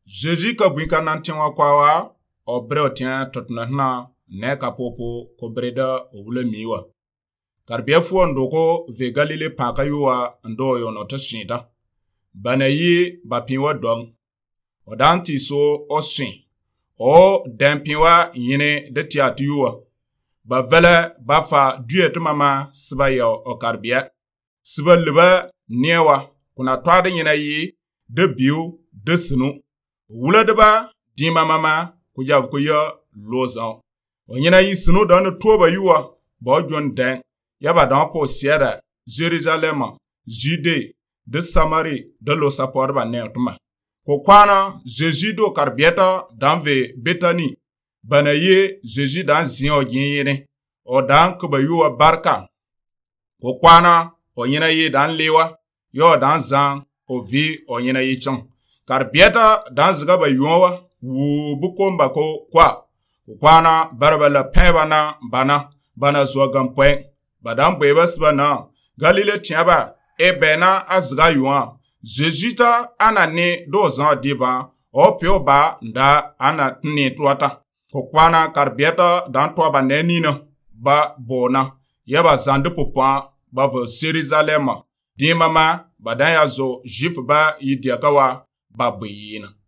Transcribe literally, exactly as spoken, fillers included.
Jésus ka bui ka nan tiwa kwa wa o bre o tien totna na ne ka popo ko breda o wule miwa. Karbia fu ndoko ve Galile pa ka yuwa ndo yo no to shinda. Bana yi ba pinwa dong. O danti so o sin. O den pinwa yine de tiati yuwa. Ba vele ba fa duye to mama siba yo o karbia. Siba liba niewa kuna twade yina yi de biu de sinu. Wula deba di mama kujav kuya lozan. O yina yi sinu dan toba yuwa ba jon den. Yaba dan po siera Jerusalem, Jude, de Samari, de losapor ba neutma. Ko kwana Jésus do karbieta dan ve Betani. Bana ye Jésus dan zion yene. O dan kuba yuwa barka. Ko kwana o yina ye dan lewa. Yo dan zan o vi o yina ye chong. Karbieta dan zga ba yuwa wu bukomba ko kwa. Ko kwana barbala pebana bana bana zo gampwe. Badam bwebas bana Galile tiaba e bena azga yuan. Jésus ta anane do zan diba o pio ba nda ana tni tuata. Kokwana karbieta dan toa ba nenina ba bona. Yaba zande popa ba vo Jerusalem. Di mama badan ya zo jif ba yidiakawa ba bweyina.